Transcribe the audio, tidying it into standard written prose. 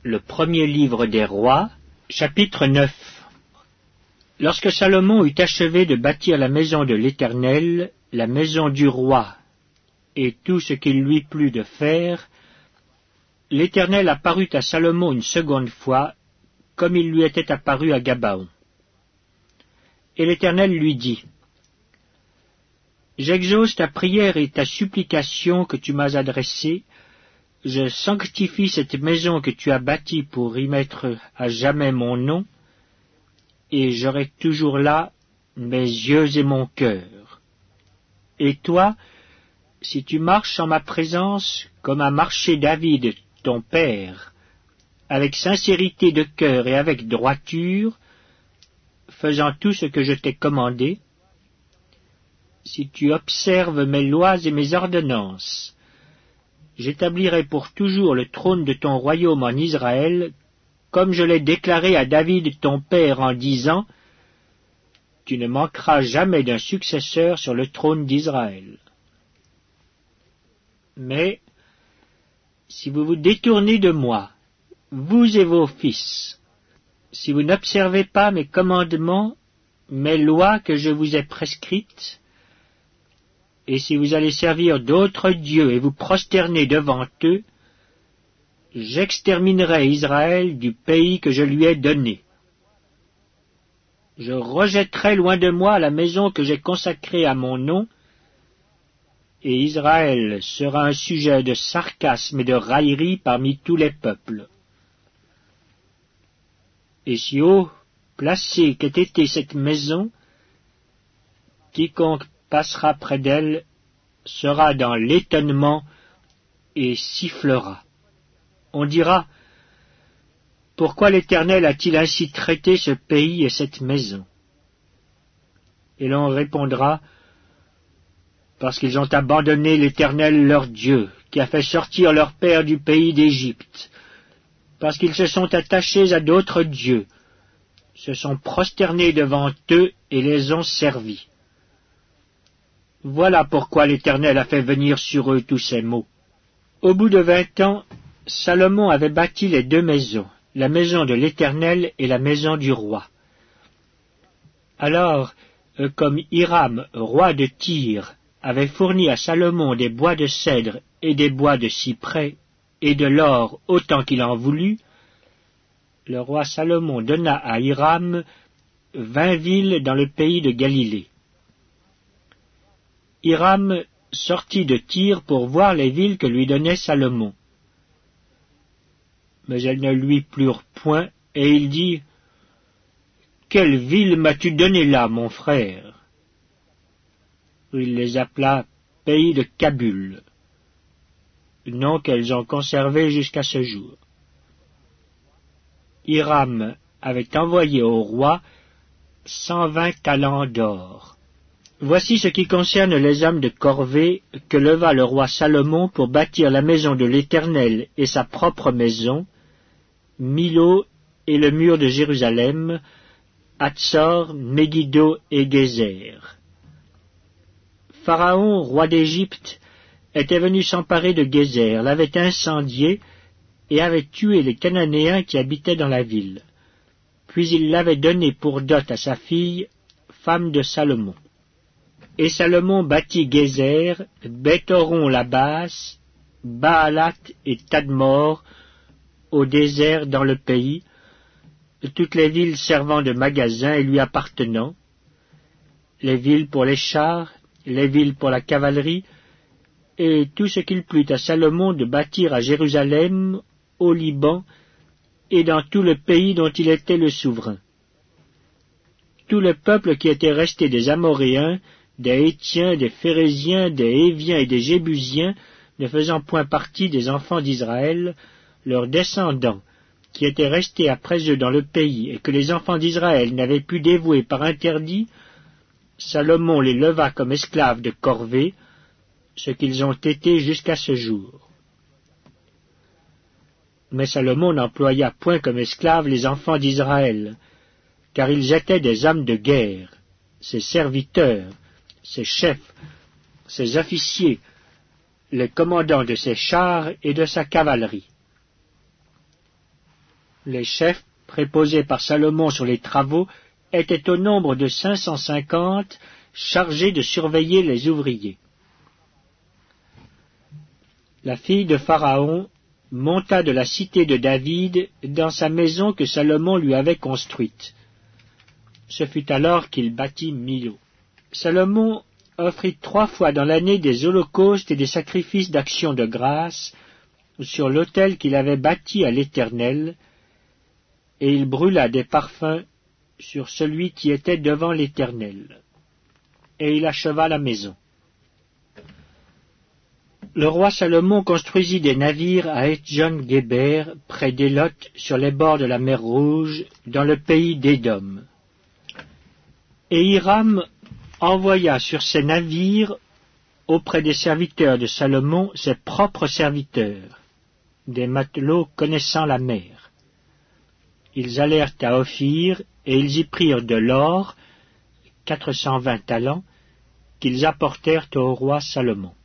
Le premier livre des rois, chapitre 9. Lorsque Salomon eut achevé de bâtir la maison de l'Éternel, la maison du roi, et tout ce qu'il lui plut de faire, l'Éternel apparut à Salomon une seconde fois, comme il lui était apparu à Gabaon. Et l'Éternel lui dit, « J'exauce ta prière et ta supplication que tu m'as adressée, je sanctifie cette maison que tu as bâtie pour y mettre à jamais mon nom, et j'aurai toujours là mes yeux et mon cœur. Et toi, si tu marches en ma présence comme a marché David ton père, avec sincérité de cœur et avec droiture, faisant tout ce que je t'ai commandé, si tu observes mes lois et mes ordonnances, j'établirai pour toujours le trône de ton royaume en Israël, comme je l'ai déclaré à David ton père en disant, tu ne manqueras jamais d'un successeur sur le trône d'Israël. Mais, si vous vous détournez de moi, vous et vos fils, si vous n'observez pas mes commandements, mes lois que je vous ai prescrites, et si vous allez servir d'autres dieux et vous prosterner devant eux, j'exterminerai Israël du pays que je lui ai donné. Je rejetterai loin de moi la maison que j'ai consacrée à mon nom, et Israël sera un sujet de sarcasme et de raillerie parmi tous les peuples. Et si haut placée qu'ait été cette maison, quiconque passera près d'elle sera dans l'étonnement et sifflera. On dira, pourquoi l'Éternel a-t-il ainsi traité ce pays et cette maison? Et l'on répondra, parce qu'ils ont abandonné l'Éternel leur Dieu, qui a fait sortir leur père du pays d'Égypte, parce qu'ils se sont attachés à d'autres dieux, se sont prosternés devant eux et les ont servis. Voilà pourquoi l'Éternel a fait venir sur eux tous ces maux. Au bout de 20 ans, Salomon avait bâti les deux maisons, la maison de l'Éternel et la maison du roi. Alors, comme Hiram, roi de Tyr, avait fourni à Salomon des bois de cèdre et des bois de cyprès, et de l'or autant qu'il en voulut, le roi Salomon donna à Hiram 20 villes dans le pays de Galilée. Hiram sortit de Tyr pour voir les villes que lui donnait Salomon. Mais elles ne lui plurent point, et il dit, « Quelle ville m'as-tu donné là, mon frère ?» Il les appela pays de Kabul, nom qu'elles ont conservé jusqu'à ce jour. Hiram avait envoyé au roi 120 talents d'or. Voici ce qui concerne les hommes de corvée que leva le roi Salomon pour bâtir la maison de l'Éternel et sa propre maison, Milo et le mur de Jérusalem, Hatzor, Megiddo et Gézer. Pharaon, roi d'Égypte, était venu s'emparer de Gézer, l'avait incendié et avait tué les Cananéens qui habitaient dans la ville. Puis il l'avait donné pour dot à sa fille, femme de Salomon. Et Salomon bâtit Gézer, Beth-horon la basse, Baalat et Tadmor, au désert dans le pays, toutes les villes servant de magasins et lui appartenant, les villes pour les chars, les villes pour la cavalerie, et tout ce qu'il plut à Salomon de bâtir à Jérusalem, au Liban, et dans tout le pays dont il était le souverain. Tout le peuple qui était resté des Amoréens, des Hétiens, des Phéréziens, des Héviens et des Jébusiens, ne faisant point partie des enfants d'Israël, leurs descendants, qui étaient restés après eux dans le pays, et que les enfants d'Israël n'avaient pu dévouer par interdit, Salomon les leva comme esclaves de corvée, ce qu'ils ont été jusqu'à ce jour. Mais Salomon n'employa point comme esclaves les enfants d'Israël, car ils étaient des hommes de guerre, ses serviteurs, ses chefs, ses officiers, les commandants de ses chars et de sa cavalerie. Les chefs, préposés par Salomon sur les travaux, étaient au nombre de 550, chargés de surveiller les ouvriers. La fille de Pharaon monta de la cité de David dans sa maison que Salomon lui avait construite. Ce fut alors qu'il bâtit Milo. Salomon offrit 3 fois dans l'année des holocaustes et des sacrifices d'action de grâce sur l'autel qu'il avait bâti à l'Éternel, et il brûla des parfums sur celui qui était devant l'Éternel. Et il acheva la maison. Le roi Salomon construisit des navires à Etjon-Géber, près d'Élot, sur les bords de la mer Rouge, dans le pays d'Édom. Et Hiram envoya sur ces navires, auprès des serviteurs de Salomon, ses propres serviteurs, des matelots connaissant la mer. Ils allèrent à Ophir, et ils y prirent de l'or, 420 talents, qu'ils apportèrent au roi Salomon.